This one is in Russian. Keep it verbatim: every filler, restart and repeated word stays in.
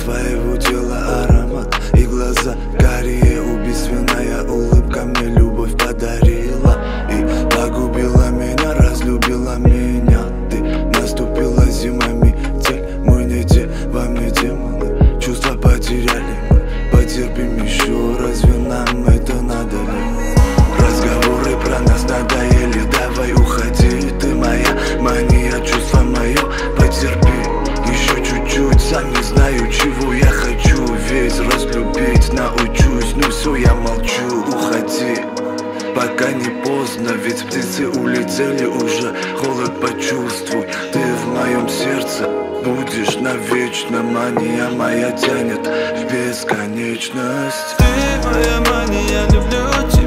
твоего тела аромат и глаза карие. Убийственная улыбка мне любовь подарила и погубила меня, разлюбила меня. Ты наступила зима, метель, мы не те, вам не демоны. Чувства потеряли мы, потерпим еще, разве нам это надо ли? Разговоры про нас надоели, давай уходи. Ты моя мания, чувство мое, потерпи еще чуть-чуть. Сам не знаю, чего я хочу, весь разлюбить научусь. Ну все, я молчу, уходи, пока не поздно, ведь птицы улетели уже. Холод почувствуй, ты в моем сердце будешь навечно. Мания моя тянет в бесконечность. Ты моя мания, люблю тебя.